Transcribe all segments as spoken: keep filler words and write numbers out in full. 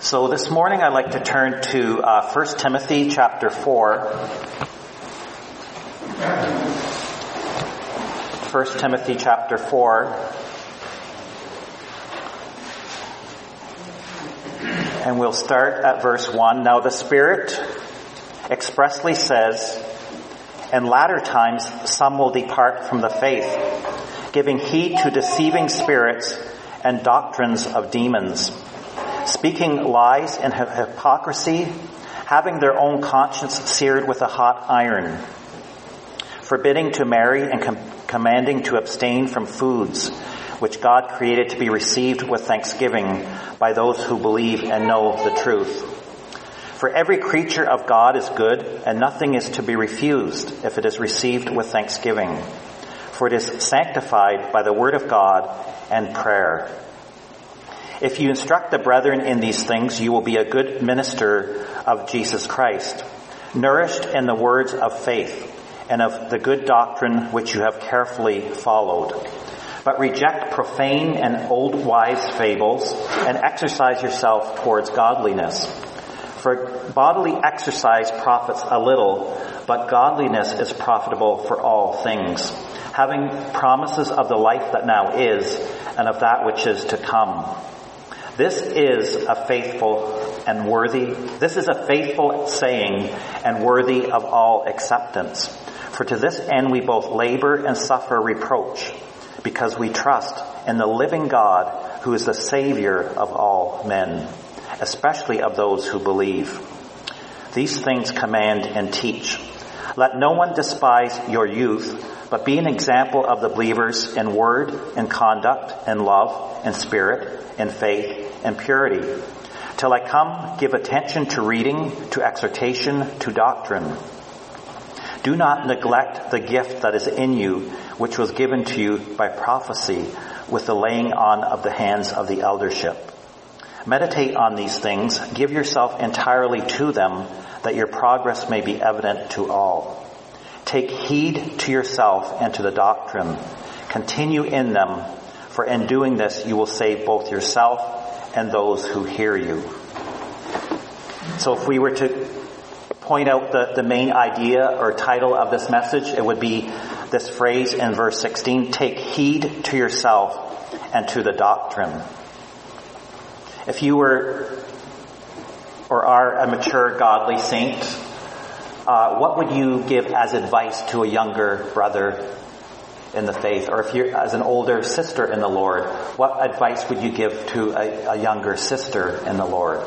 So this morning I'd like to turn to uh, First Timothy chapter four. First Timothy chapter four. And we'll start at verse one. Now the Spirit expressly says, in latter times some will depart from the faith, giving heed to deceiving spirits and doctrines of demons, speaking lies and hypocrisy, having their own conscience seared with a hot iron, forbidding to marry and com- commanding to abstain from foods which God created to be received with thanksgiving by those who believe and know the truth. For every creature of God is good, and nothing is to be refused if it is received with thanksgiving, for it is sanctified by the word of God and prayer. If you instruct the brethren in these things, you will be a good minister of Jesus Christ, nourished in the words of faith and of the good doctrine which you have carefully followed. But reject profane and old wives' fables and exercise yourself towards godliness. For bodily exercise profits a little, but godliness is profitable for all things, having promises of the life that now is and of that which is to come. This is a faithful and worthy, this is a faithful saying and worthy of all acceptance. For to this end we both labor and suffer reproach, because we trust in the living God, who is the Savior of all men, especially of those who believe. These things command and teach. Let no one despise your youth, but be an example of the believers in word, in conduct, in love, in spirit, in faith, and purity. Till I come, give attention to reading, to exhortation, to doctrine. Do not neglect the gift that is in you, which was given to you by prophecy, with the laying on of the hands of the eldership. Meditate on these things, give yourself entirely to them, that your progress may be evident to all. Take heed to yourself and to the doctrine. Continue in them, for in doing this you will save both yourself and those who hear you. So if we were to point out the, the main idea or title of this message, it would be this phrase in verse sixteen, take heed to yourself and to the doctrine. If you were or are a mature godly saint, uh, what would you give as advice to a younger brother in the faith? Or if you're as an older sister in the Lord, what advice would you give to a, a younger sister in the Lord?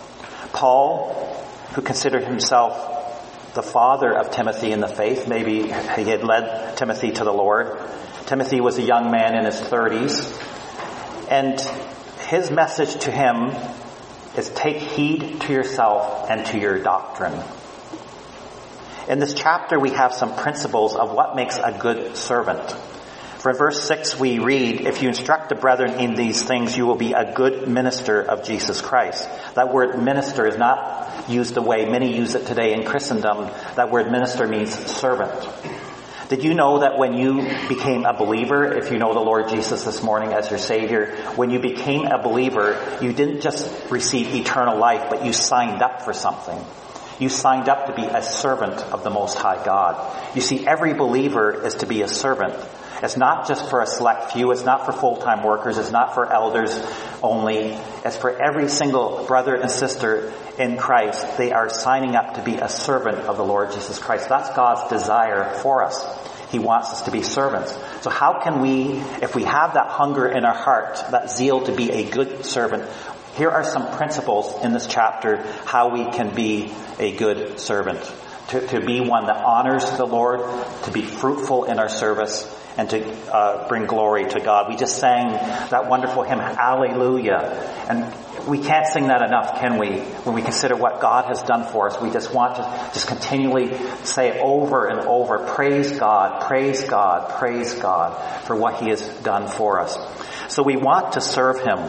Paul, who considered himself the father of Timothy in the faith, maybe he had led Timothy to the Lord. Timothy was a young man in his thirties, and his message to him is take heed to yourself and to your doctrine. In this chapter we have some principles of what makes a good servant. For in verse six we read, if you instruct the brethren in these things, you will be a good minister of Jesus Christ. That word minister is not used the way many use it today in Christendom. That word minister means servant. Did you know that when you became a believer, if you know the Lord Jesus this morning as your Savior, when you became a believer, you didn't just receive eternal life, but you signed up for something. You signed up to be a servant of the Most High God. You see, every believer is to be a servant. It's not just for a select few. It's not for full-time workers. It's not for elders only. It's for every single brother and sister in Christ. They are signing up to be a servant of the Lord Jesus Christ. That's God's desire for us. He wants us to be servants. So how can we, if we have that hunger in our heart, that zeal to be a good servant, here are some principles in this chapter how we can be a good servant. To, to be one that honors the Lord, to be fruitful in our service, and to uh, bring glory to God. We just sang that wonderful hymn, Alleluia. And we can't sing that enough, can we? When we consider what God has done for us, we just want to just continually say over and over, praise God, praise God, praise God for what he has done for us. So we want to serve him.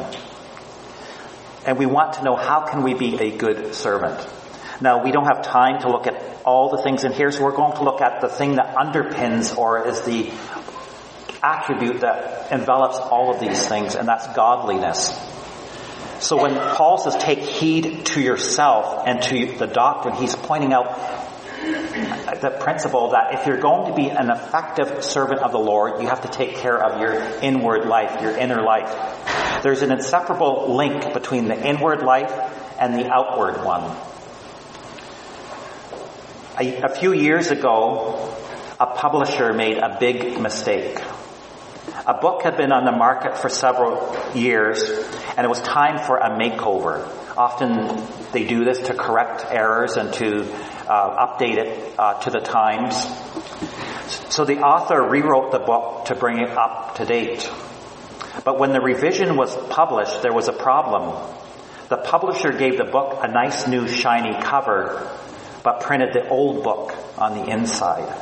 And we want to know how can we be a good servant. Now, we don't have time to look at all the things in here, so we're going to look at the thing that underpins or is the attribute that envelops all of these things, and that's godliness. So when Paul says take heed to yourself and to the doctrine, he's pointing out the principle that if you're going to be an effective servant of the Lord, you have to take care of your inward life, your inner life. There's an inseparable link between the inward life and the outward one. A, a few years ago, a publisher made a big mistake. A book had been on the market for several years, and it was time for a makeover. Often they do this to correct errors and to uh, update it uh, to the times. So the author rewrote the book to bring it up to date. But when the revision was published, there was a problem. The publisher gave the book a nice new shiny cover, but printed the old book on the inside.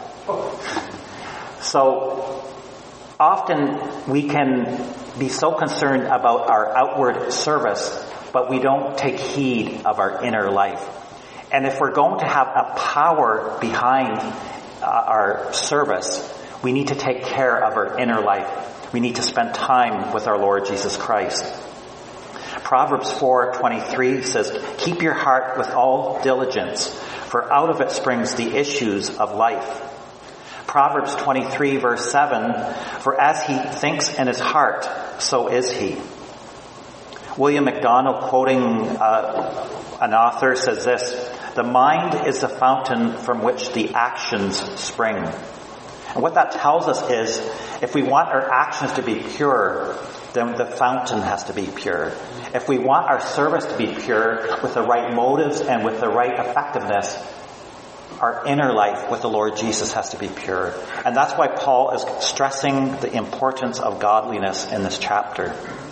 So often we can be so concerned about our outward service, but we don't take heed of our inner life. And if we're going to have a power behind uh, our service, we need to take care of our inner life. We need to spend time with our Lord Jesus Christ. Proverbs four twenty-three says, "Keep your heart with all diligence, for out of it springs the issues of life." Proverbs twenty-three verse seven, "For as he thinks in his heart, so is he." William MacDonald, quoting uh, an author, says this, "The mind is the fountain from which the actions spring." And what that tells us is, if we want our actions to be pure, then the fountain has to be pure. If we want our service to be pure, with the right motives and with the right effectiveness, our inner life with the Lord Jesus has to be pure. And that's why Paul is stressing the importance of godliness in this chapter.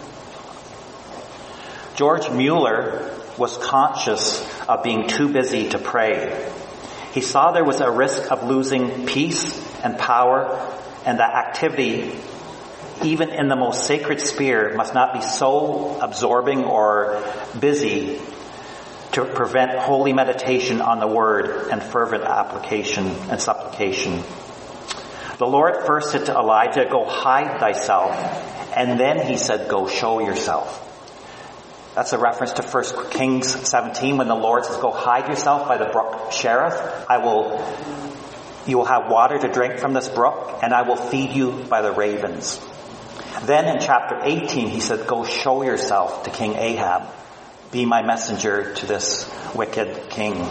George Mueller was conscious of being too busy to pray. He saw there was a risk of losing peace and power, and that activity, even in the most sacred sphere, must not be so absorbing or busy to prevent holy meditation on the Word and fervent application and supplication. The Lord first said to Elijah, "Go hide thyself," and then he said, "Go show yourself." That's a reference to First Kings seventeen, when the Lord says, "Go hide yourself by the brook Cherith. I will, you will have water to drink from this brook, and I will feed you by the ravens." Then in chapter eighteen, he said, "Go show yourself to King Ahab. Be my messenger to this wicked king."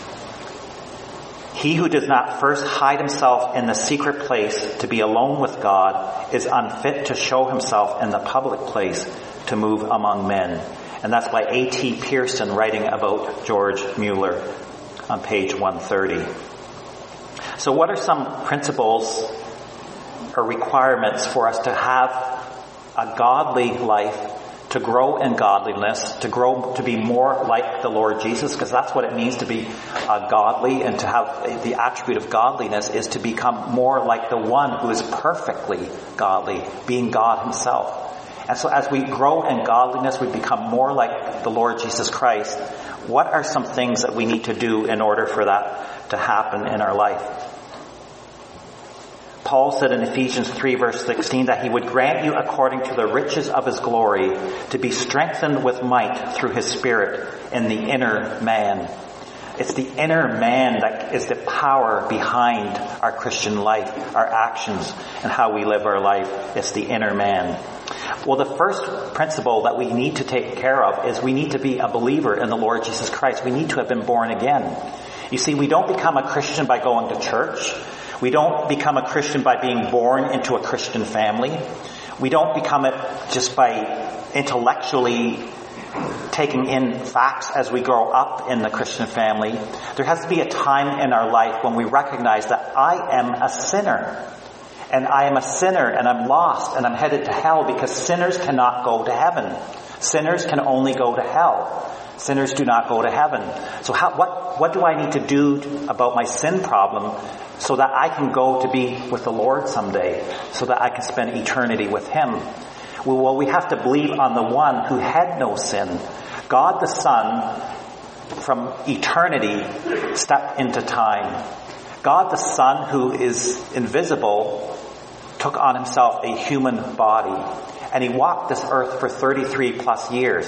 He who does not first hide himself in the secret place to be alone with God is unfit to show himself in the public place to move among men. And that's by A T Pearson, writing about George Mueller on page one thirty. So what are some principles or requirements for us to have a godly life, to grow in godliness, to grow to be more like the Lord Jesus? Because that's what it means to be uh, godly, and to have the attribute of godliness is to become more like the one who is perfectly godly, being God himself. And so as we grow in godliness, we become more like the Lord Jesus Christ. What are some things that we need to do in order for that to happen in our life? Paul said in Ephesians three verse sixteen that he would grant you, according to the riches of his glory, to be strengthened with might through his Spirit in the inner man. It's the inner man that is the power behind our Christian life, our actions, and how we live our life. It's the inner man. Well, the first principle that we need to take care of is we need to be a believer in the Lord Jesus Christ. We need to have been born again. You see, we don't become a Christian by going to church. We don't become a Christian by being born into a Christian family. We don't become it just by intellectually taking in facts as we grow up in the Christian family. There has to be a time in our life when we recognize that I am a sinner. And I am a sinner, and I'm lost, and I'm headed to hell, because sinners cannot go to heaven. Sinners can only go to hell. Sinners do not go to heaven. So how, what, what do I need to do about my sin problem so that I can go to be with the Lord someday, so that I can spend eternity with Him? Well, well, we have to believe on the one who had no sin. God the Son, from eternity, stepped into time. God the Son, who is invisible, took on himself a human body. And he walked this earth for thirty-three plus years.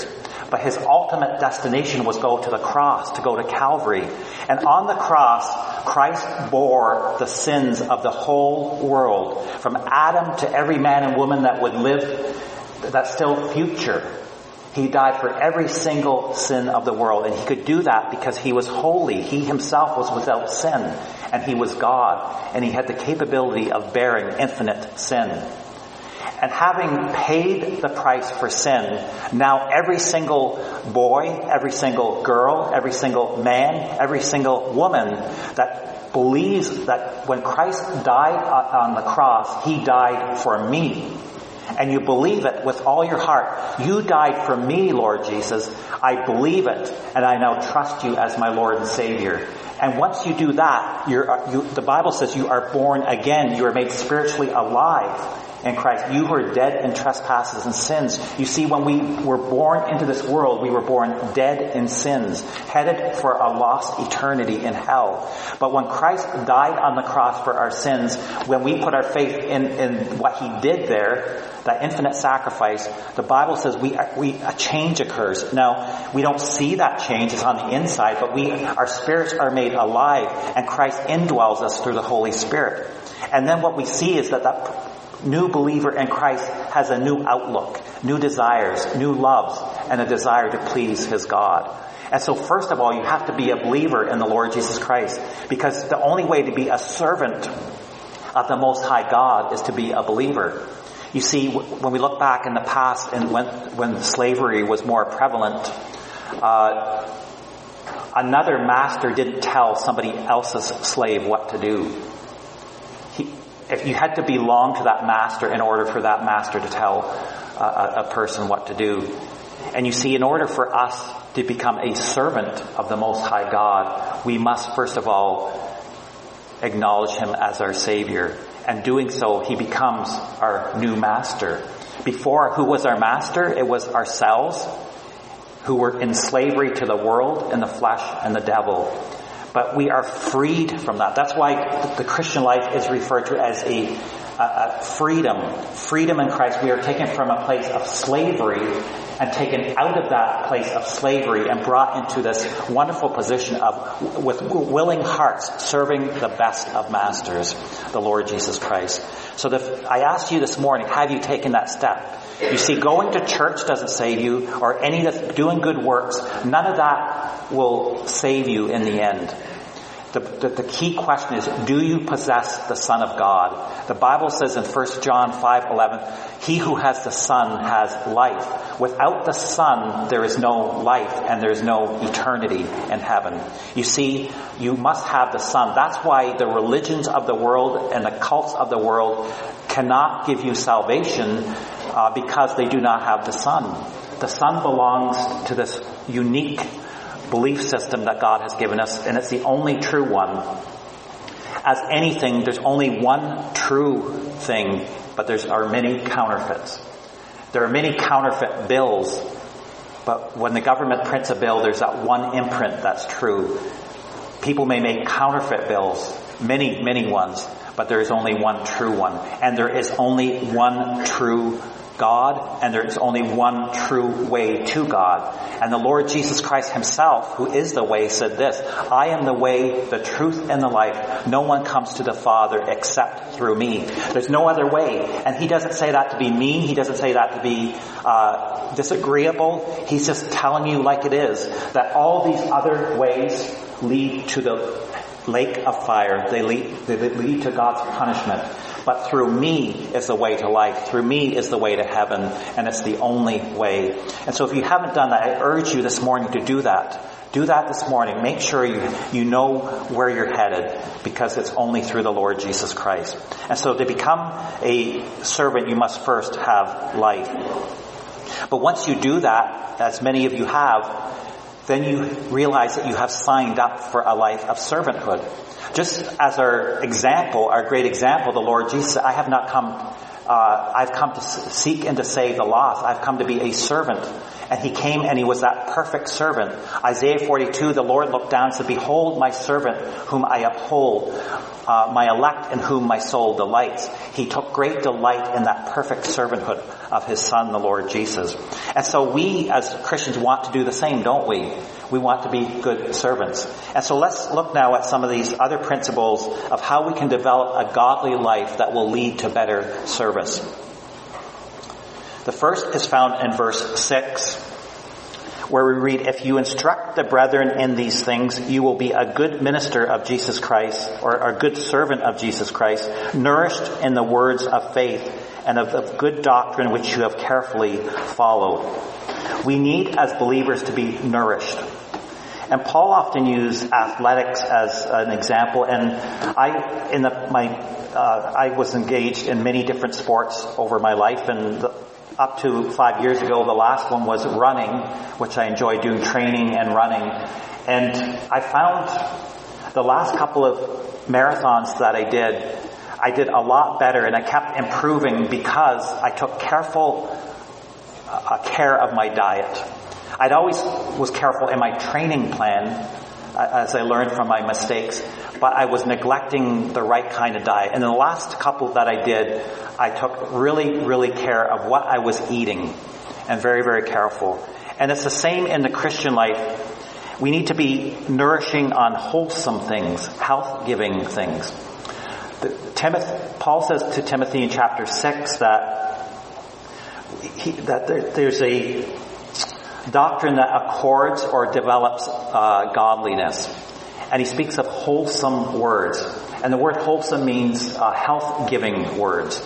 But his ultimate destination was go to the cross, to go to Calvary. And on the cross, Christ bore the sins of the whole world, from Adam to every man and woman that would live, that's still future. He died for every single sin of the world, and he could do that because he was holy. He himself was without sin, and he was God, and he had the capability of bearing infinite sin. And having paid the price for sin, now every single boy, every single girl, every single man, every single woman that believes that when Christ died on the cross, he died for me, and you believe it with all your heart, you died for me, Lord Jesus, I believe it, and I now trust you as my Lord and Savior. And once you do that, you're, you, the Bible says you are born again. You are made spiritually alive in Christ. You were dead in trespasses and sins. You see, when we were born into this world, we were born dead in sins, headed for a lost eternity in hell. But when Christ died on the cross for our sins, when we put our faith in, in what he did there, that infinite sacrifice, the Bible says we, we a change occurs. Now, we don't see that change. It's on the inside, but we, our spirits are made alive, and Christ indwells us through the Holy Spirit. And then what we see is that that new believer in Christ has a new outlook, new desires, new loves, and a desire to please his God. And so first of all, you have to be a believer in the Lord Jesus Christ, because the only way to be a servant of the Most High God is to be a believer. You see, when we look back in the past and when, when slavery was more prevalent, uh, another master didn't tell somebody else's slave what to do. He, if you had to belong to that master in order for that master to tell a, a person what to do. And you see, in order for us to become a servant of the Most High God, we must first of all acknowledge him as our Savior. And doing so, he becomes our new master. Before, who was our master? It was ourselves, who were in slavery to the world and the flesh and the devil. But we are freed from that. That's why the Christian life is referred to as a, a, a freedom. Freedom in Christ. We are taken from a place of slavery and taken out of that place of slavery and brought into this wonderful position of, with willing hearts, serving the best of masters, the Lord Jesus Christ. So the, I asked you this morning, have you taken that step? You see, going to church doesn't save you, or any of doing good works. None of that will save you in the end. The, the, the key question is, do you possess the Son of God? The Bible says in First John five eleven, he who has the Son has life. Without the Son, there is no life and there is no eternity in heaven. You see, you must have the Son. That's why the religions of the world and the cults of the world cannot give you salvation, uh, because they do not have the Son. The Son belongs to this unique belief system that God has given us, and it's the only true one. As anything, there's only one true thing, but there are many counterfeits. There are many counterfeit bills, but when the government prints a bill, there's that one imprint that's true. People may make counterfeit bills, many, many ones, but there is only one true one. And there is only one true God, and there is only one true way to God. And the Lord Jesus Christ himself, who is the way, said this, I am the way, the truth, and the life. No one comes to the Father except through me. There's no other way. And he doesn't say that to be mean. He doesn't say that to be uh disagreeable. He's just telling you like it is, that all these other ways lead to the lake of fire. They lead, they lead to God's punishment. But through me is the way to life. Through me is the way to heaven. And it's the only way. And so if you haven't done that, I urge you this morning to do that. Do that this morning. Make sure you, you know where you're headed, because it's only through the Lord Jesus Christ. And so to become a servant, you must first have life. But once you do that, as many of you have, then you realize that you have signed up for a life of servanthood. Just as our example, our great example, the Lord Jesus said, I have not come, uh, I've come to seek and to save the lost. I've come to be a servant. And he came and he was that perfect servant. Isaiah forty-two, the Lord looked down and said, behold my servant whom I uphold, uh, my elect in whom my soul delights. He took great delight in that perfect servanthood of his son, the Lord Jesus. And so we as Christians want to do the same, don't we? We want to be good servants. And so let's look now at some of these other principles of how we can develop a godly life that will lead to better service. The first is found in verse six, where we read, if you instruct the brethren in these things, you will be a good minister of Jesus Christ, or a good servant of Jesus Christ, nourished in the words of faith and of the good doctrine which you have carefully followed. We need as believers to be nourished. And Paul often used athletics as an example, and I, in the, my, uh, I was engaged in many different sports over my life, and the, up to five years ago, the last one was running, which I enjoy doing, training and running. And I found the last couple of marathons that I did, I did a lot better, and I kept improving because I took careful uh, care of my diet. I'd always was careful in my training plan, uh, as I learned from my mistakes, but I was neglecting the right kind of diet. And the last couple that I did, I took really, really care of what I was eating, and very, very careful. And it's the same in the Christian life. We need to be nourishing on wholesome things, health-giving things. The, Timothy, Paul says to Timothy in chapter six that he, that there, there's a doctrine that accords or develops uh, godliness. And he speaks of wholesome words. And the word wholesome means uh, health-giving words.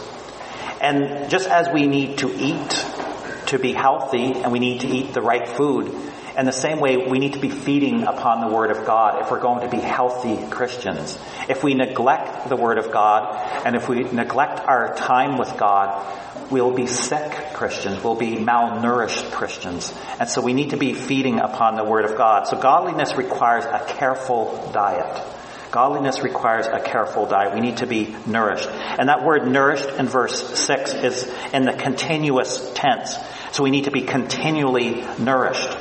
And just as we need to eat to be healthy, and we need to eat the right food, in the same way we need to be feeding upon the Word of God if we're going to be healthy Christians. If we neglect the Word of God, and if we neglect our time with God, we'll be sick Christians. We'll be malnourished Christians. And so we need to be feeding upon the Word of God. So godliness requires a careful diet. Godliness requires a careful diet. We need to be nourished. And that word nourished in verse six is in the continuous tense. So we need to be continually nourished.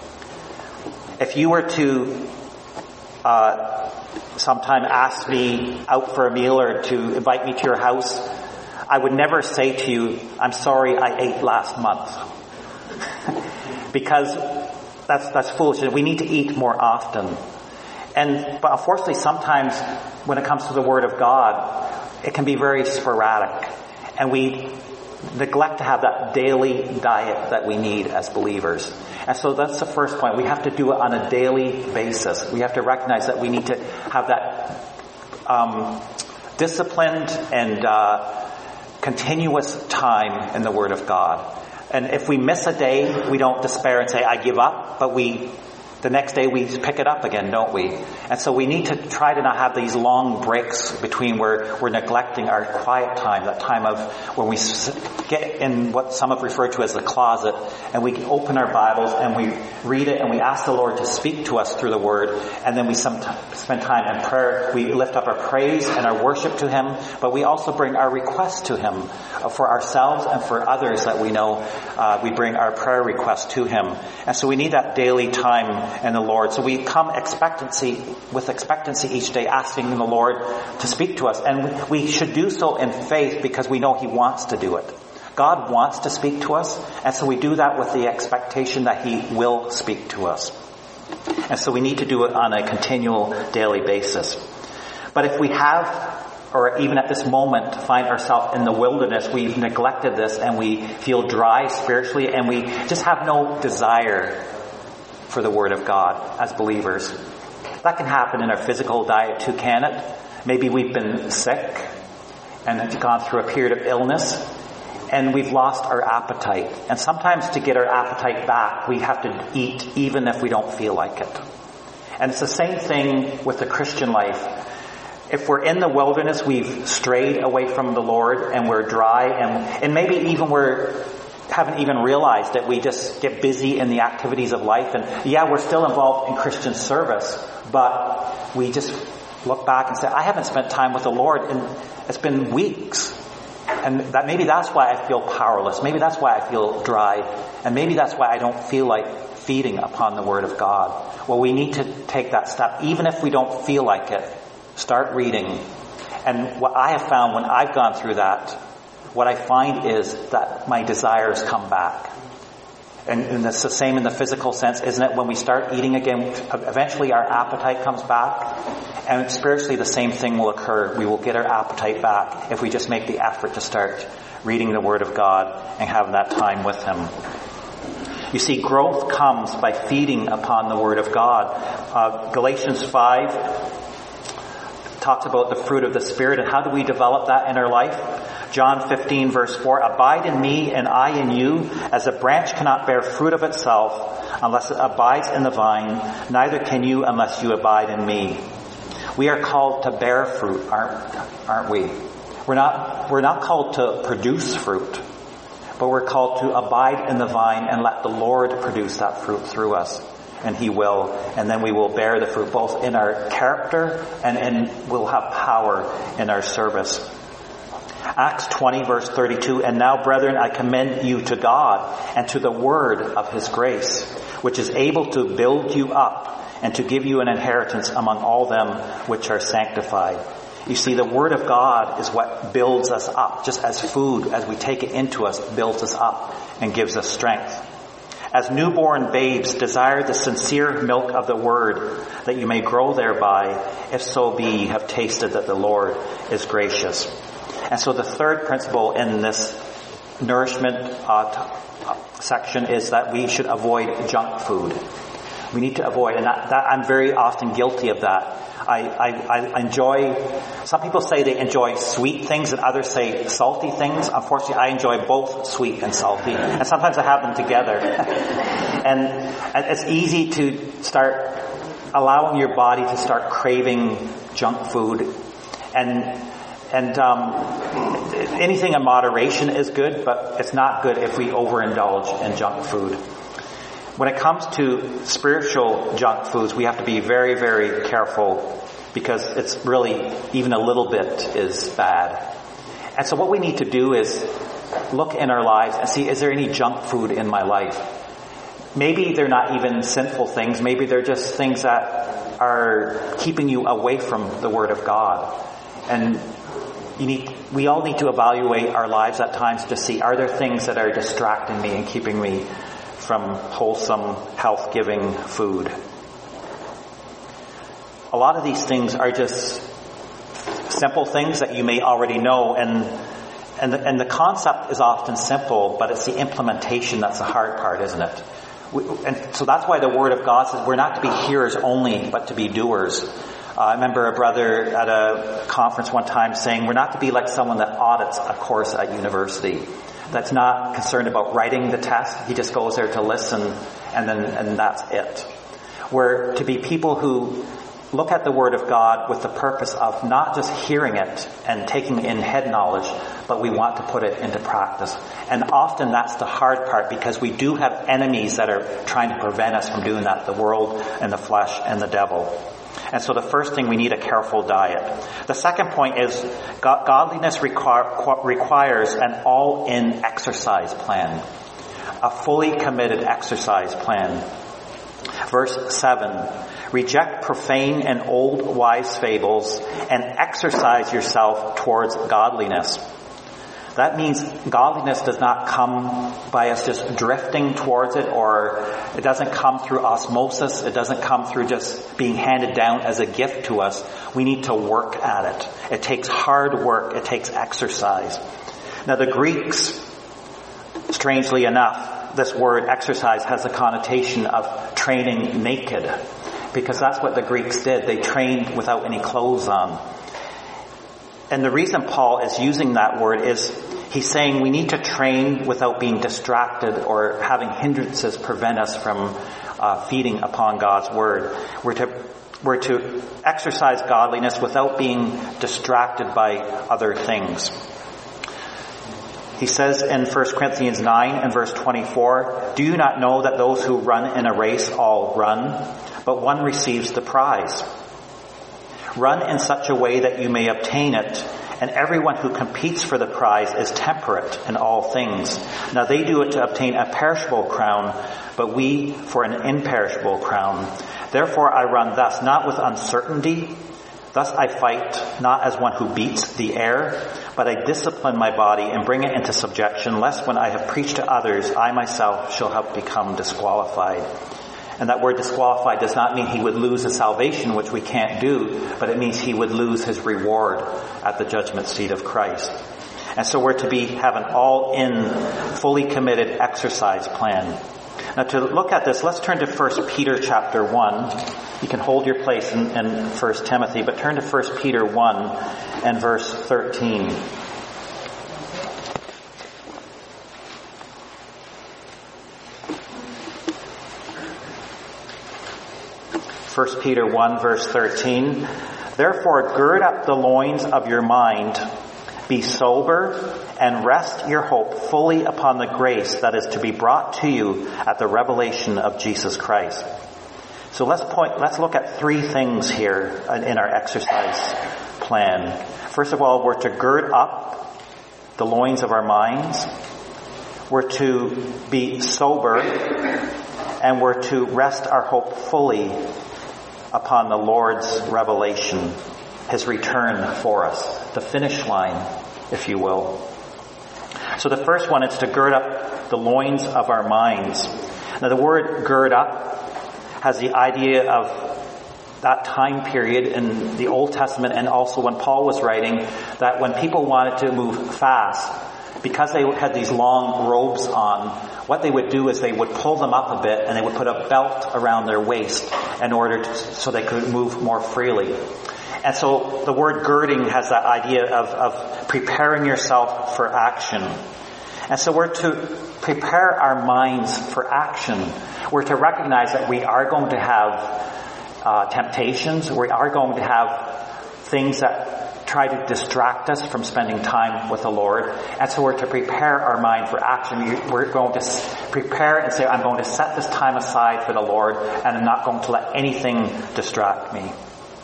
If you were to uh sometime ask me out for a meal or to invite me to your house, I would never say to you, I'm sorry I ate last month. Because that's that's foolish. We need to eat more often. And but unfortunately sometimes when it comes to the Word of God, it can be very sporadic. And we neglect to have that daily diet that we need as believers. And so that's the first point. We have to do it on a daily basis. We have to recognize that we need to have that um, disciplined and uh, continuous time in the Word of God. And if we miss a day, we don't despair and say, I give up, but we the next day we pick it up again, don't we? And so we need to try to not have these long breaks between where we're neglecting our quiet time, that time of when we get in what some have referred to as the closet, and we open our Bibles and we read it and we ask the Lord to speak to us through the Word, and then we sometimes spend time in prayer. We lift up our praise and our worship to Him, but we also bring our requests to Him for ourselves and for others that we know. Uh, we bring our prayer requests to Him. And so we need that daily time in the Lord. So we come expectancy, with expectancy each day, asking the Lord to speak to us. And we should do so in faith because we know He wants to do it. God wants to speak to us, and so we do that with the expectation that He will speak to us. And so we need to do it on a continual daily basis. But if we have, or even at this moment, find ourselves in the wilderness, we've neglected this and we feel dry spiritually and we just have no desire for the Word of God as believers. That can happen in our physical diet too, can it? Maybe we've been sick and gone through a period of illness and we've lost our appetite. And sometimes to get our appetite back, we have to eat even if we don't feel like it. And it's the same thing with the Christian life. If we're in the wilderness, we've strayed away from the Lord and we're dry and, and maybe even we're haven't even realized that we just get busy in the activities of life. And yeah, we're still involved in Christian service, but we just look back and say, I haven't spent time with the Lord and it's been weeks. And that maybe that's why I feel powerless. Maybe that's why I feel dry. And maybe that's why I don't feel like feeding upon the Word of God. Well, we need to take that step. Even if we don't feel like it, start reading. And what I have found when I've gone through that, what I find is that my desires come back. And, and it's the same in the physical sense, isn't it? When we start eating again, eventually our appetite comes back. And spiritually the same thing will occur. We will get our appetite back if we just make the effort to start reading the Word of God and having that time with Him. You see, growth comes by feeding upon the Word of God. Uh, Galatians five talks about the fruit of the Spirit, and how do we develop that in our life? John fifteen verse four, abide in me and I in you, as a branch cannot bear fruit of itself unless it abides in the vine, neither can you unless you abide in me. We are called to bear fruit, aren't, aren't we? We're not, we're not called to produce fruit, but we're called to abide in the vine and let the Lord produce that fruit through us. And He will, and then we will bear the fruit both in our character and in, we'll have power in our service. Acts twenty verse thirty-two, and now brethren, I commend you to God and to the word of His grace, which is able to build you up and to give you an inheritance among all them which are sanctified. You see, the Word of God is what builds us up, just as food, as we take it into us, builds us up and gives us strength. As newborn babes, desire the sincere milk of the Word, that you may grow thereby, if so be ye have tasted that the Lord is gracious. And so the third principle in this nourishment uh, t- uh, section is that we should avoid junk food. We need to avoid, and that, that I'm very often guilty of that. I, I, I enjoy, some people say they enjoy sweet things and others say salty things. Unfortunately, I enjoy both sweet and salty. And sometimes I have them together. and, and it's easy to start allowing your body to start craving junk food. And And um, anything in moderation is good, but it's not good if we overindulge in junk food. When it comes to spiritual junk foods, we have to be very, very careful, because it's really, even a little bit is bad. And so what we need to do is look in our lives and see, is there any junk food in my life? Maybe they're not even sinful things. Maybe they're just things that are keeping you away from the Word of God. And You need, we all need to evaluate our lives at times to see, are there things that are distracting me and keeping me from wholesome, health-giving food? A lot of these things are just simple things that you may already know, and and the, and the concept is often simple, but it's the implementation that's the hard part, isn't it? We, and so that's why the Word of God says we're not to be hearers only, but to be doers. Uh, I remember a brother at a conference one time saying we're not to be like someone that audits a course at university, that's not concerned about writing the test. He just goes there to listen, and then and that's it. We're to be people who look at the Word of God with the purpose of not just hearing it and taking in head knowledge, but we want to put it into practice. And often that's the hard part, because we do have enemies that are trying to prevent us from doing that, the world and the flesh and the devil. And so the first thing, we need a careful diet. The second point is godliness require, requires an all-in exercise plan, a fully committed exercise plan. Verse seven, reject profane and old wives' fables and exercise yourself towards godliness. That means godliness does not come by us just drifting towards it, or it doesn't come through osmosis. It doesn't come through just being handed down as a gift to us. We need to work at it. It takes hard work. It takes exercise. Now the Greeks, strangely enough, this word exercise has a connotation of training naked, because that's what the Greeks did. They trained without any clothes on. And the reason Paul is using that word is he's saying we need to train without being distracted or having hindrances prevent us from uh, feeding upon God's Word. We're to, we're to exercise godliness without being distracted by other things. He says in First Corinthians nine and verse twenty-four, do you not know that those who run in a race all run, but one receives the prize? Run in such a way that you may obtain it, And everyone who competes for the prize is temperate in all things. Now they do it to obtain a perishable crown, but we for an imperishable crown. Therefore I run thus, not with uncertainty. Thus I fight, not as one who beats the air, but I discipline my body and bring it into subjection, lest when I have preached to others, I myself shall have become disqualified. And that word disqualified does not mean he would lose his salvation, which we can't do, but it means he would lose his reward at the judgment seat of Christ. And so we're to be have an all-in, fully committed exercise plan. Now to look at this, let's turn to First Peter chapter one. You can hold your place in, in First Timothy, but turn to First Peter one and verse thirteen. First Peter one verse thirteen. Therefore gird up the loins of your mind, be sober, and rest your hope fully upon the grace that is to be brought to you at the revelation of Jesus Christ. So let's point, let's look at three things here in our exercise plan. First of all, we're to gird up the loins of our minds. We're to be sober, and we're to rest our hope fully upon the Lord's revelation, his return for us, the finish line, if you will. So the first one is to gird up the loins of our minds. Now the word gird up has the idea of that time period in the Old Testament, and also when Paul was writing, that when people wanted to move fast, because they had these long robes on, what they would do is they would pull them up a bit and they would put a belt around their waist in order to, so they could move more freely. And so the word girding has that idea of, of preparing yourself for action. And so we're to prepare our minds for action. We're to recognize that we are going to have uh, temptations. We are going to have things that try to distract us from spending time with the Lord. And so we're to prepare our mind for action. We're going to prepare and say, I'm going to set this time aside for the Lord, and I'm not going to let anything distract me.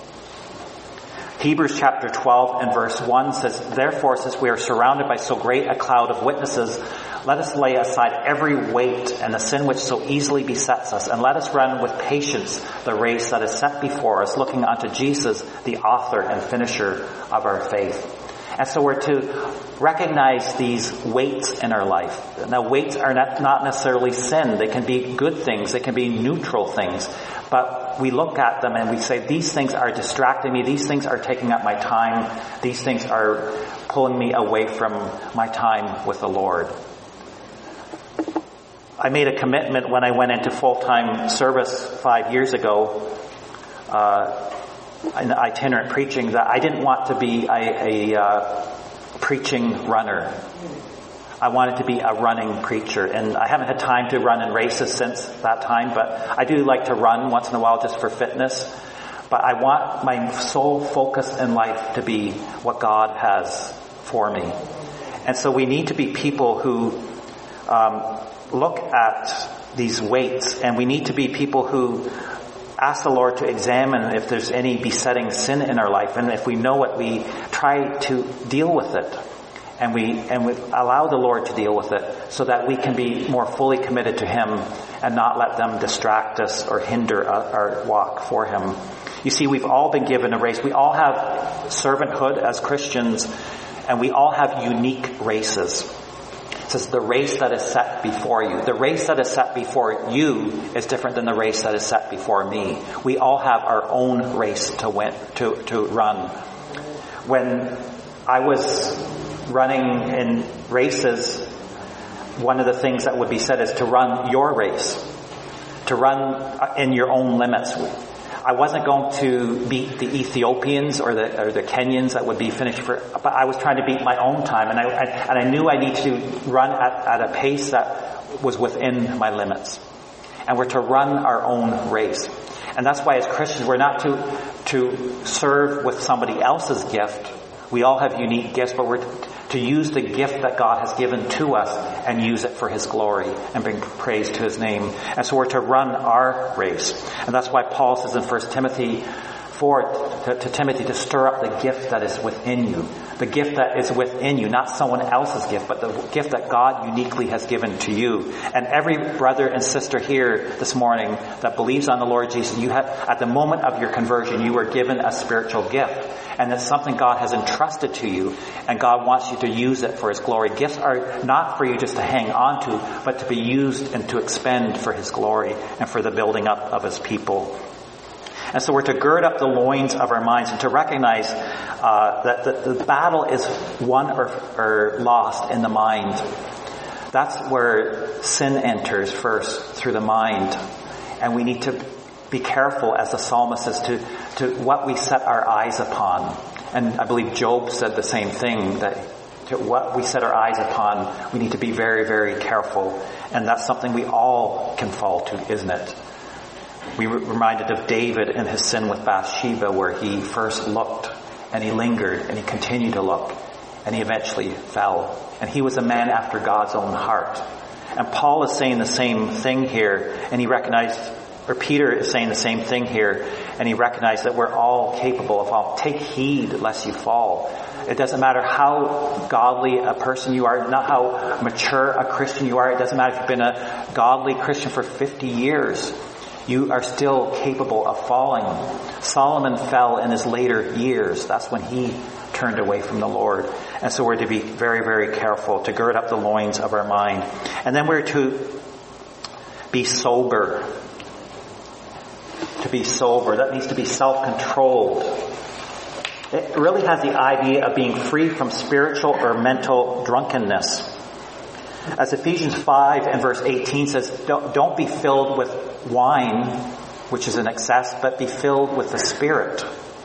Hebrews chapter twelve and verse one says, therefore, since we are surrounded by so great a cloud of witnesses, let us lay aside every weight and the sin which so easily besets us, and let us run with patience the race that is set before us, looking unto Jesus, the author and finisher of our faith. And so we're to recognize these weights in our life. Now, weights are not, not necessarily sin. They can be good things. They can be neutral things. But we look at them and we say, these things are distracting me. These things are taking up my time. These things are pulling me away from my time with the Lord. I made a commitment when I went into full-time service five years ago, uh, in itinerant preaching, that I didn't want to be a, a uh, preaching runner. I wanted to be a running preacher, and I haven't had time to run in races since that time, but I do like to run once in a while just for fitness. But I want my sole focus in life to be what God has for me. And so we need to be people who um, look at these weights, and we need to be people who ask the Lord to examine if there's any besetting sin in our life, and if we know it, we try to deal with it, and we and we allow the Lord to deal with it, so that we can be more fully committed to Him and not let them distract us or hinder our walk for Him. You see, we've all been given a race. We all have servanthood as Christians, and we all have unique races. It says the race that is set before you. The race that is set before you is different than the race that is set before me. We all have our own race to win, to, to run. When I was running in races, one of the things that would be said is to run your race, to run in your own limits. I wasn't going to beat the Ethiopians or the or the Kenyans that would be finished for, but I was trying to beat my own time, and I, I and I knew I needed to run at, at a pace that was within my limits. And we're to run our own race. And that's why as Christians we're not to to serve with somebody else's gift. We all have unique gifts, but we're to use the gift that God has given to us and use it for His glory and bring praise to His name. And so we're to run our race. And that's why Paul says in First Timothy four to, to Timothy to stir up the gift that is within you. the gift that is within you, not someone else's gift, but the gift that God uniquely has given to you. And every brother and sister here this morning that believes on the Lord Jesus, you have, at the moment of your conversion, you were given a spiritual gift. And it's something God has entrusted to you, and God wants you to use it for His glory. Gifts are not for you just to hang on to, but to be used and to expend for His glory and for the building up of His people. And so we're to gird up the loins of our minds and to recognize uh, that the, the battle is won or, or lost in the mind. That's where sin enters first, through the mind. And we need to be careful, as the psalmist says, to, to what we set our eyes upon. And I believe Job said the same thing, that to what we set our eyes upon, we need to be very, very careful. And that's something we all can fall to, isn't it? We were reminded of David and his sin with Bathsheba, where he first looked and he lingered and he continued to look and he eventually fell. And he was a man after God's own heart. And Paul is saying the same thing here, and he recognized, or Peter is saying the same thing here, and he recognized that we're all capable of all. Take heed lest you fall. It doesn't matter how godly a person you are, not how mature a Christian you are. It doesn't matter if you've been a godly Christian for fifty years. You are still capable of falling. Solomon fell in his later years. That's when he turned away from the Lord. And so we're to be very, very careful, to gird up the loins of our mind. And then we're to be sober. To be sober. That means to be self-controlled. It really has the idea of being free from spiritual or mental drunkenness. As Ephesians five and verse eighteen says, don't, don't be filled with wine, which is an excess, but be filled with the Spirit.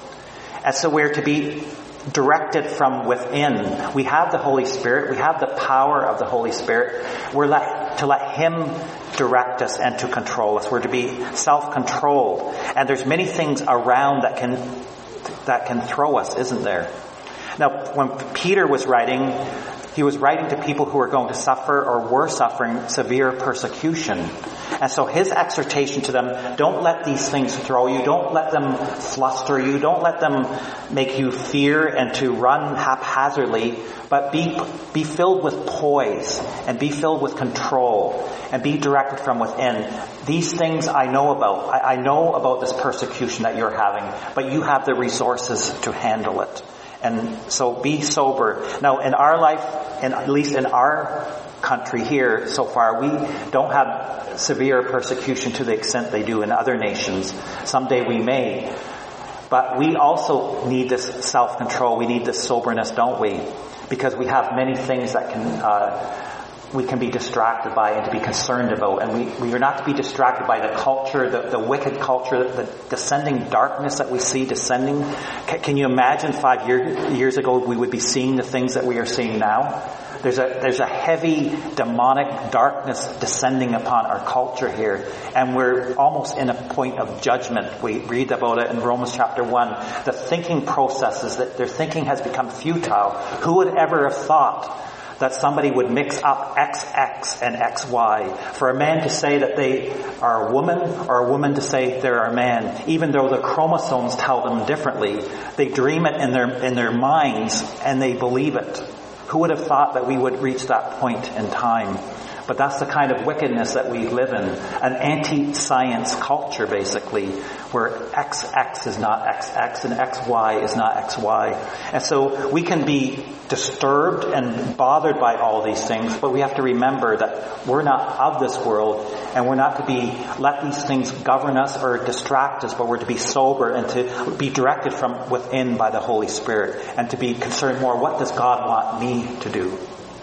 And so we're to be directed from within. We have the Holy Spirit. We have the power of the Holy Spirit. We're let, to let Him direct us and to control us. We're to be self-controlled. And there's many things around that can that can throw us, isn't there? Now, when Peter was writing, he was writing to people who were going to suffer or were suffering severe persecution. And so his exhortation to them, don't let these things throw you. Don't let them fluster you. Don't let them make you fear and to run haphazardly. But be, be filled with poise and be filled with control and be directed from within. These things I know about. I, I know about this persecution that you're having, but you have the resources to handle it. And so be sober. Now, in our life, and at least in our country here so far, we don't have severe persecution to the extent they do in other nations. Someday we may. But we also need this self-control. We need this soberness, don't we? Because we have many things that can uh we can be distracted by and to be concerned about. And we, we are not to be distracted by the culture, the, the wicked culture, the descending darkness that we see descending. C- can you imagine five year, years ago we would be seeing the things that we are seeing now? There's a, there's a heavy demonic darkness descending upon our culture here. And we're almost in a point of judgment. We read about it in Romans chapter one. The thinking processes, that their thinking has become futile. Who would ever have thought that somebody would mix up X X and X Y? For a man to say that they are a woman, or a woman to say they're a man, even though the chromosomes tell them differently, they dream it in their in their minds and they believe it. Who would have thought that we would reach that point in time? But that's the kind of wickedness that we live in. An anti-science culture, basically, where X X is not X X and X Y is not X Y. And so we can be disturbed and bothered by all these things, but we have to remember that we're not of this world, and we're not to be let these things govern us or distract us, but we're to be sober and to be directed from within by the Holy Spirit, and to be concerned more, what does God want me to do?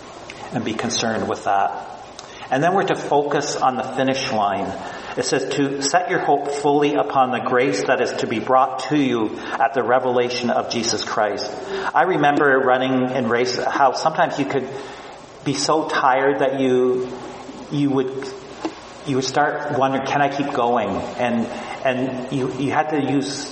And be concerned with that. And then we're to focus on the finish line. It says to set your hope fully upon the grace that is to be brought to you at the revelation of Jesus Christ. I remember running in race how sometimes you could be so tired that you you would you would start wondering, can I keep going? And and you you had to use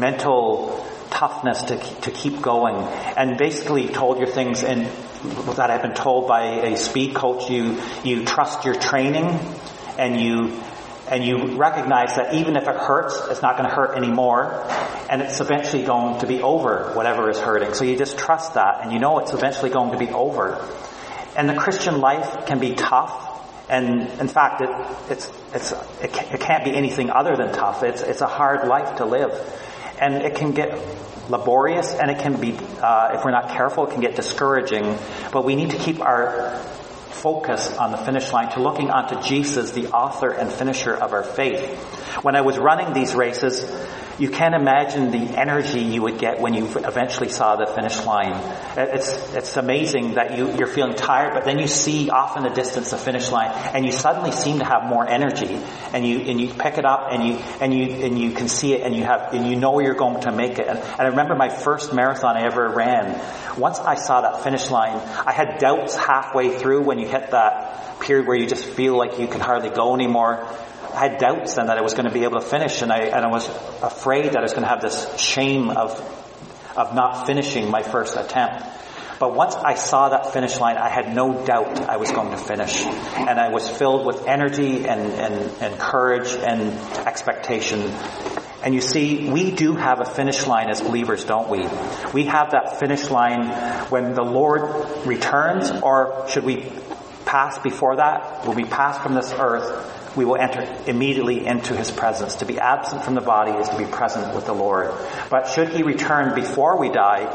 mental toughness to to keep going, and basically told your things in that I've been told by a speed coach. You you trust your training, and you And you recognize that even if it hurts, it's not going to hurt anymore. And it's eventually going to be over, whatever is hurting. So you just trust that, and you know it's eventually going to be over. And the Christian life can be tough. And in fact, it, it's, it's, it, it can't be anything other than tough. It's, it's a hard life to live. And it can get laborious, and it can be, uh, if we're not careful, it can get discouraging. But we need to keep our focus on the finish line, to looking onto Jesus, the author and finisher of our faith. When I was running these races, you can't imagine the energy you would get when you eventually saw the finish line. It's it's amazing that you, you're feeling tired, but then you see off in the distance the finish line, and you suddenly seem to have more energy, and you and you pick it up, and you and you and you can see it, and you have and you know you're going to make it. And, and I remember my first marathon I ever ran. Once I saw that finish line, I had doubts halfway through when you hit that period where you just feel like you can hardly go anymore. I had doubts then that I was going to be able to finish, and I and I was afraid that I was going to have this shame of of not finishing my first attempt. But once I saw that finish line, I had no doubt I was going to finish, and I was filled with energy and and, and courage and expectation. And you see, we do have a finish line as believers, don't we? We have that finish line when the Lord returns, or should we pass before that? When we pass from this earth, we will enter immediately into His presence. To be absent from the body is to be present with the Lord. But should He return before we die,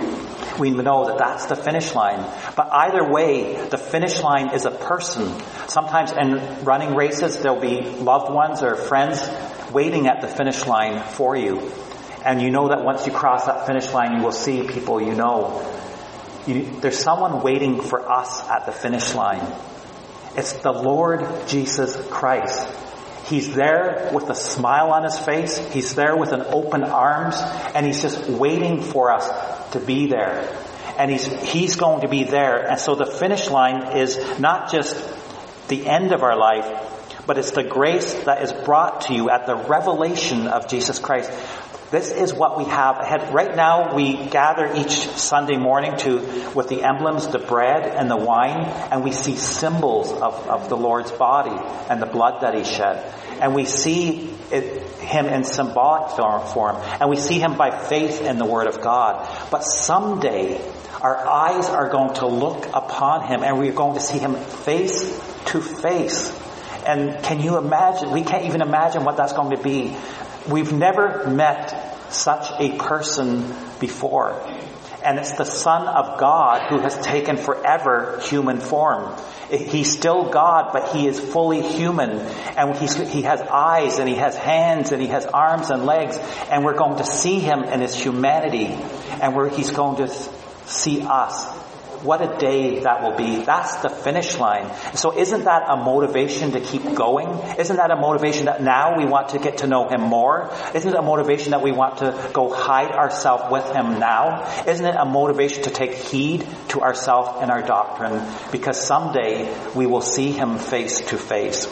we know that that's the finish line. But either way, the finish line is a person. Sometimes in running races, there'll be loved ones or friends waiting at the finish line for you. And you know that once you cross that finish line, you will see people you know. You, there's someone waiting for us at the finish line. It's the Lord Jesus Christ. He's there with a smile on His face. He's there with an open arms, and He's just waiting for us to be there. And He's, He's going to be there. And so the finish line is not just the end of our life, but it's the grace that is brought to you at the revelation of Jesus Christ. This is what we have ahead. Right now, we gather each Sunday morning to with the emblems, the bread and the wine, and we see symbols of, of the Lord's body and the blood that He shed. And we see it, Him in symbolic form, and we see Him by faith in the Word of God. But someday, our eyes are going to look upon Him, and we're going to see Him face to face. And can you imagine? We can't even imagine what that's going to be. We've never met such a person before. And it's the Son of God who has taken forever human form. He's still God, but He is fully human. And he's, He has eyes, and He has hands, and He has arms and legs. And we're going to see Him in His humanity. And we're, He's going to see us. What a day that will be. That's the finish line. So isn't that a motivation to keep going? Isn't that a motivation that now we want to get to know Him more? Isn't it a motivation that we want to go hide ourselves with Him now? Isn't it a motivation to take heed to ourselves and our doctrine? Because someday we will see Him face to face.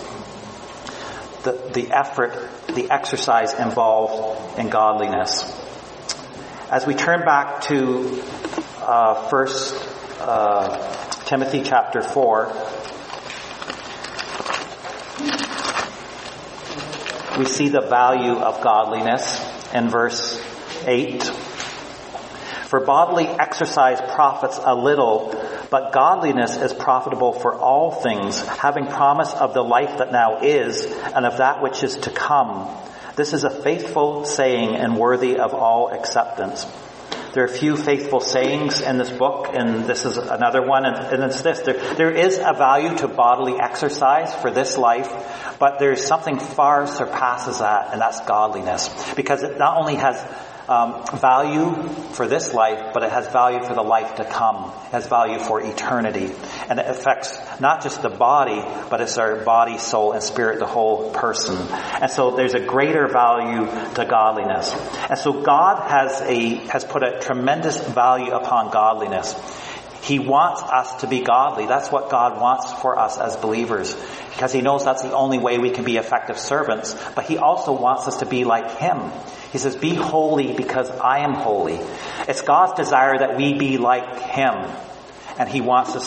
The, the effort, the exercise involved in godliness. As we turn back to uh, first Uh, Timothy chapter four, we see the value of godliness in verse eight. For bodily exercise profits a little, but godliness is profitable for all things, having promise of the life that now is and of that which is to come. This is a faithful saying and worthy of all acceptance. There are a few faithful sayings in this book, and this is another one, and, and it's this. There, there is a value to bodily exercise for this life, but there's something far surpasses that, and that's godliness. Because it not only has um, value for this life, but it has value for the life to come. It has value for eternity. And it affects not just the body, but it's our body, soul, and spirit, the whole person. And so there's a greater value to godliness. And so God has a has put a tremendous value upon godliness. He wants us to be godly. That's what God wants for us as believers, because He knows that's the only way we can be effective servants. But He also wants us to be like Him. He says, be holy because I am holy. It's God's desire that we be like Him. And He wants us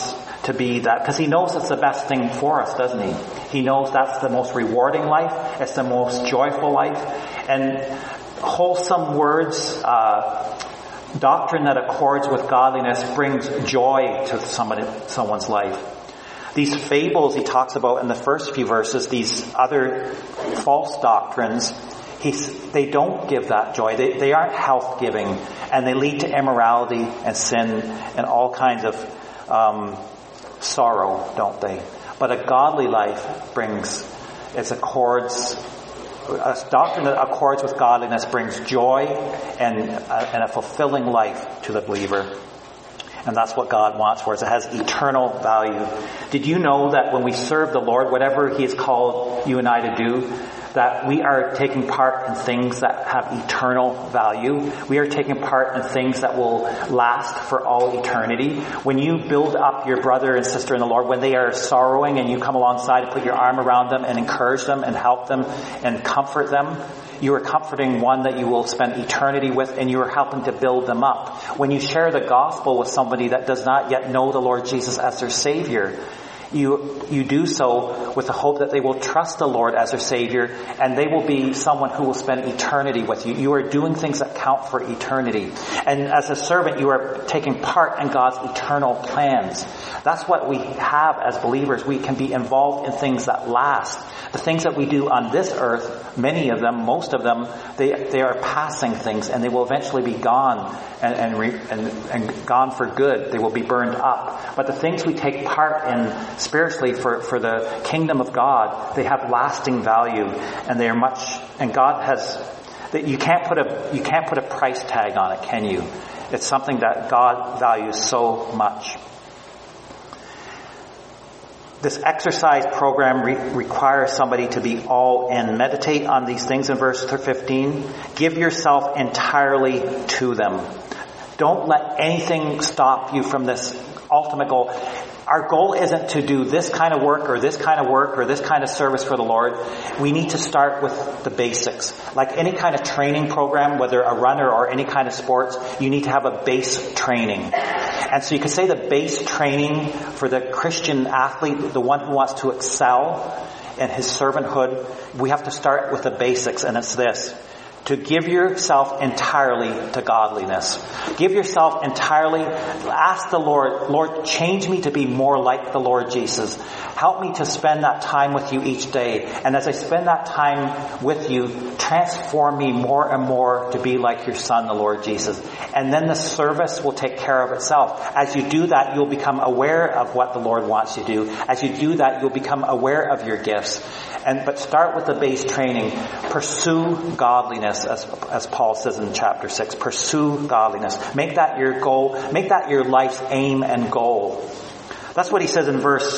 to be that, because he knows it's the best thing for us, doesn't he? He knows that's the most rewarding life. It's the most joyful life. And wholesome words, uh, doctrine that accords with godliness brings joy to somebody, someone's life. These fables he talks about in the first few verses, these other false doctrines, he's, they don't give that joy. They, they aren't health-giving, and they lead to immorality and sin and all kinds of um, sorrow, don't they? But a godly life brings, it accords, a doctrine that accords with godliness brings joy and, uh, and a fulfilling life to the believer. And that's what God wants for us. It has eternal value. Did you know that when we serve the Lord, whatever He has called you and I to do, that we are taking part in things that have eternal value? We are taking part in things that will last for all eternity. When you build up your brother and sister in the Lord, when they are sorrowing and you come alongside and put your arm around them and encourage them and help them and comfort them, you are comforting one that you will spend eternity with, and you are helping to build them up. When you share the gospel with somebody that does not yet know the Lord Jesus as their Savior, you you do so with the hope that they will trust the Lord as their Savior, and they will be someone who will spend eternity with you. You are doing things that count for eternity. And as a servant, you are taking part in God's eternal plans. That's what we have as believers. We can be involved in things that last. The things that we do on this earth, many of them, most of them, they they are passing things, and they will eventually be gone and and, re, and and gone for good. They will be burned up. But the things we take part in spiritually for for the kingdom of God, they have lasting value, and they are much. And God has that you can't put a you can't put a price tag on it, can you? It's something that God values so much. This exercise program re- requires somebody to be all in. Meditate on these things in verse fifteen. Give yourself entirely to them. Don't let anything stop you from this ultimate goal. Our goal isn't to do this kind of work or this kind of work or this kind of service for the Lord. We need to start with the basics. Like any kind of training program, whether a runner or any kind of sports, you need to have a base training. And so you could say the base training for the Christian athlete, the one who wants to excel in his servanthood, we have to start with the basics, and it's this. To give yourself entirely to godliness. Give yourself entirely. Ask the Lord, Lord, change me to be more like the Lord Jesus. Help me to spend that time with you each day. And as I spend that time with you, transform me more and more to be like your Son, the Lord Jesus. And then the service will take care of itself. As you do that, you'll become aware of what the Lord wants you to do. As you do that, you'll become aware of your gifts. And but start with the base training. Pursue godliness, as as Paul says in chapter six. Pursue godliness. Make that your goal. Make that your life's aim and goal. That's what he says in verse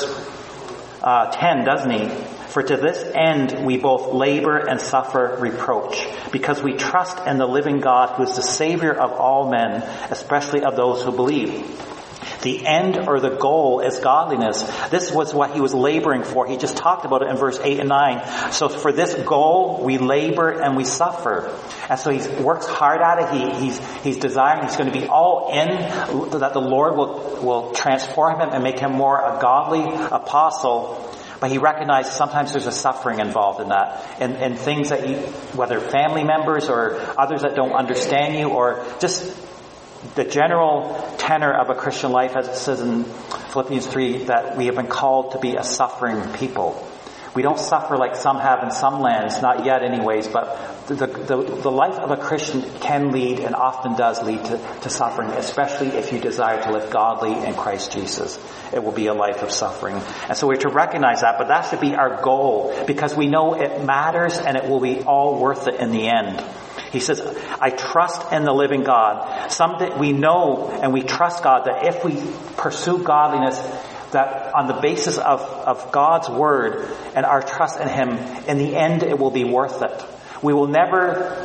uh, ten, doesn't he? For to this end we both labor and suffer reproach, because we trust in the living God, who is the Savior of all men, especially of those who believe. The end or the goal is godliness. This was what he was laboring for. He just talked about it in verse eight and nine. So for this goal, we labor and we suffer. And so he works hard at it. He, he's, he's desiring, he's going to be all in, that the Lord will, will transform him and make him more a godly apostle. But he recognized sometimes there's a suffering involved in that. And, and things that you, whether family members or others that don't understand you, or just the general tenor of a Christian life, as it says in Philippians three, that we have been called to be a suffering people. We don't suffer like some have in some lands, not yet anyways, but the, the, the life of a Christian can lead, and often does lead to, to suffering, especially if you desire to live godly in Christ Jesus. It will be a life of suffering. And so we're to recognize that, but that should be our goal, because we know it matters and it will be all worth it in the end. He says, I trust in the living God. Someday we know and we trust God that if we pursue godliness, that on the basis of, of God's word and our trust in Him, in the end it will be worth it. We will never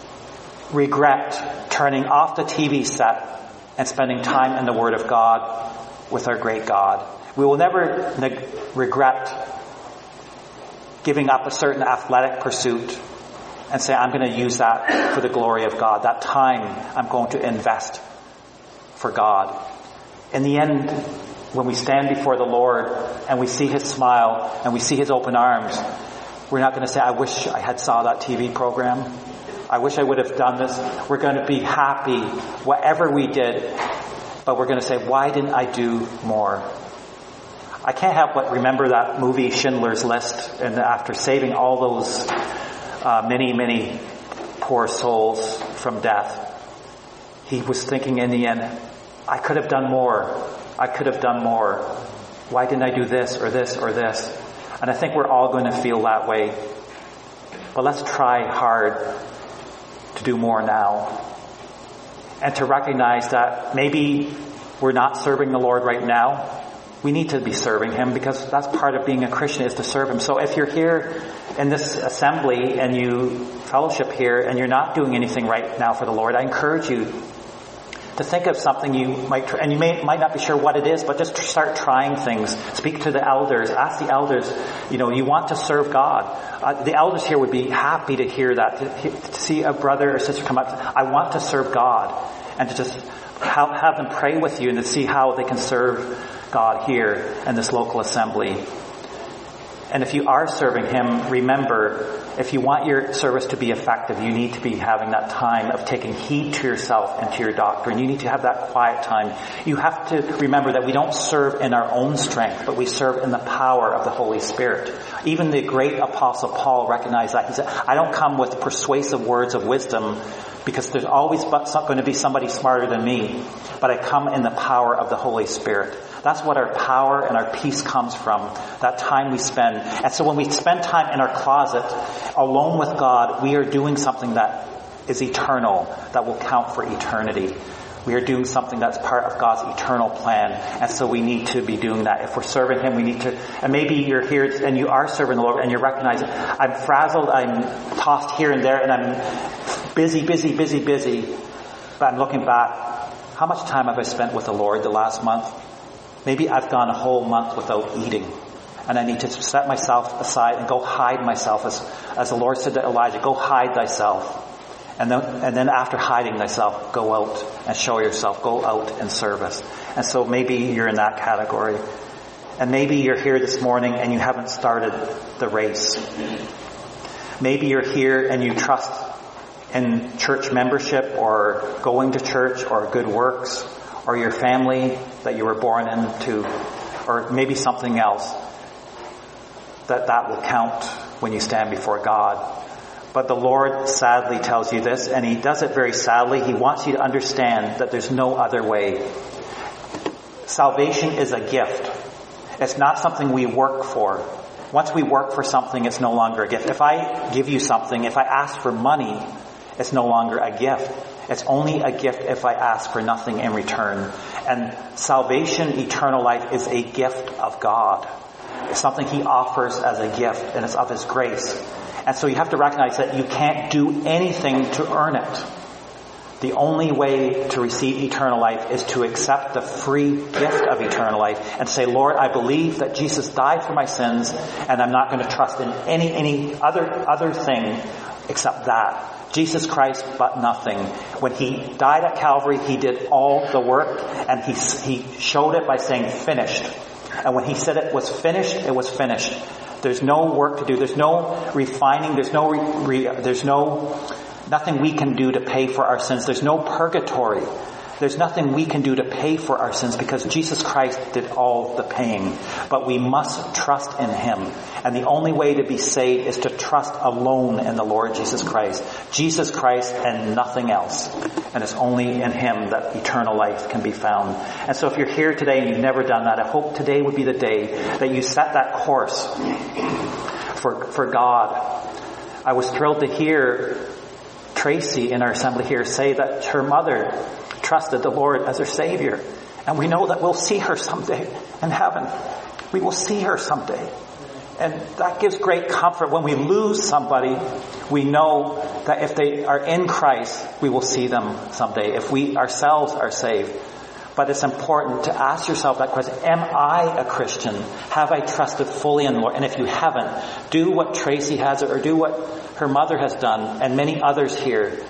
regret turning off the T V set and spending time in the Word of God with our great God. We will never ne- regret giving up a certain athletic pursuit and say, I'm going to use that for the glory of God. That time I'm going to invest for God. In the end, when we stand before the Lord and we see His smile and we see His open arms, we're not going to say, I wish I had saw that T V program. I wish I would have done this. We're going to be happy, whatever we did. But we're going to say, why didn't I do more? I can't help but remember that movie Schindler's List, and after saving all those uh, many, many poor souls from death, he was thinking in the end, I could have done more. I could have done more. Why didn't I do this or this or this? And I think we're all going to feel that way. But let's try hard to do more now. And to recognize that maybe we're not serving the Lord right now. We need to be serving Him, because that's part of being a Christian, is to serve Him. So if you're here in this assembly and you fellowship here and you're not doing anything right now for the Lord, I encourage you to think of something you might try, and you may, might not be sure what it is, but just start trying things. Speak to the elders. Ask the elders, you know, you want to serve God. Uh, the elders here would be happy to hear that, to, to see a brother or sister come up. I want to serve God. And to just have, have them pray with you and to see how they can serve God here in this local assembly. And if you are serving Him, remember, if you want your service to be effective, you need to be having that time of taking heed to yourself and to your doctrine. You need to have that quiet time. You have to remember that we don't serve in our own strength, but we serve in the power of the Holy Spirit. Even the great Apostle Paul recognized that. He said, I don't come with persuasive words of wisdom, because there's always going to be somebody smarter than me, but I come in the power of the Holy Spirit. That's what our power and our peace comes from, that time we spend. And so when we spend time in our closet alone with God, we are doing something that is eternal, that will count for eternity. We are doing something that's part of God's eternal plan. And so we need to be doing that. If we're serving Him, we need to, and maybe you're here and you are serving the Lord and you're recognizing, I'm frazzled, I'm tossed here and there, and I'm busy, busy, busy, busy. But I'm looking back, how much time have I spent with the Lord the last month? Maybe I've gone a whole month without eating. And I need to set myself aside and go hide myself, as, as the Lord said to Elijah, go hide thyself. And then, and then after hiding thyself, go out and show yourself. Go out in service. And so maybe you're in that category. And maybe you're here this morning and you haven't started the race. Maybe you're here and you trust in church membership or going to church or good works or your family that you were born into, or maybe something else, that that will count when you stand before God. But the Lord sadly tells you this, and He does it very sadly. He wants you to understand that there's no other way. Salvation is a gift. It's not something we work for. Once we work for something, it's no longer a gift. If I give you something, if I ask for money, it's no longer a gift. It's only a gift if I ask for nothing in return. And salvation, eternal life, is a gift of God. It's something He offers as a gift, and it's of His grace. And so you have to recognize that you can't do anything to earn it. The only way to receive eternal life is to accept the free gift of eternal life and say, Lord, I believe that Jesus died for my sins, and I'm not going to trust in any any other other thing except that. Jesus Christ, but nothing. When He died at Calvary, He did all the work, and He He showed it by saying, finished. And when He said it was finished, it was finished. There's no work to do. There's no refining. There's no, re, re, there's no, nothing we can do to pay for our sins. There's no purgatory. There's nothing we can do to pay for our sins, because Jesus Christ did all the paying. But we must trust in Him. And the only way to be saved is to trust alone in the Lord Jesus Christ. Jesus Christ and nothing else. And it's only in Him that eternal life can be found. And so if you're here today and you've never done that, I hope today would be the day that you set that course for, for God. I was thrilled to hear Tracy in our assembly here say that her mother trusted the Lord as her Savior. And we know that we'll see her someday in heaven. We will see her someday. And that gives great comfort. When we lose somebody, we know that if they are in Christ, we will see them someday, if we ourselves are saved. But it's important to ask yourself that question, am I a Christian? Have I trusted fully in the Lord? And if you haven't, do what Tracy has, or do what her mother has done, and many others here.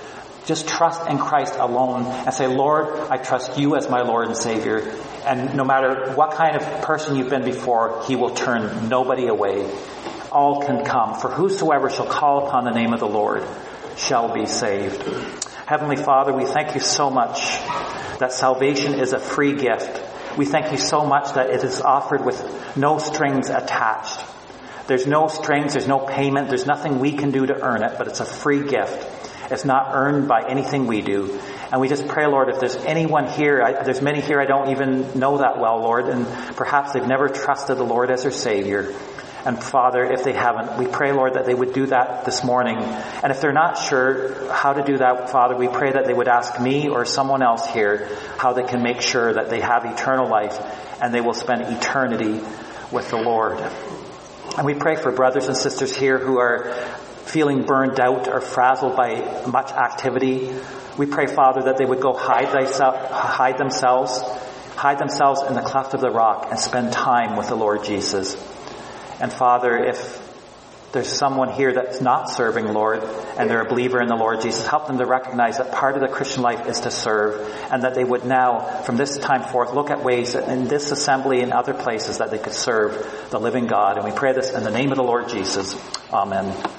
just trust in Christ alone and say, Lord, I trust you as my Lord and Savior. And no matter what kind of person you've been before, he will turn nobody away. All can come. For whosoever shall call upon the name of the Lord shall be saved. Heavenly Father, we thank you so much that salvation is a free gift. We thank you so much that it is offered with no strings attached. There's no strings, there's no payment, there's nothing we can do to earn it, but it's a free gift. It's not earned by anything we do. And we just pray, Lord, if there's anyone here, I, there's many here I don't even know that well, Lord, and perhaps they've never trusted the Lord as their Savior. And Father, if they haven't, we pray, Lord, that they would do that this morning. And if they're not sure how to do that, Father, we pray that they would ask me or someone else here how they can make sure that they have eternal life and they will spend eternity with the Lord. And we pray for brothers and sisters here who are feeling burned out or frazzled by much activity. We pray, Father, that they would go hide, thyself, hide themselves, hide themselves in the cleft of the rock and spend time with the Lord Jesus. And Father, if there's someone here that's not serving, Lord, and they're a believer in the Lord Jesus, help them to recognize that part of the Christian life is to serve, and that they would now, from this time forth, look at ways that in this assembly and other places that they could serve the living God. And we pray this in the name of the Lord Jesus. Amen.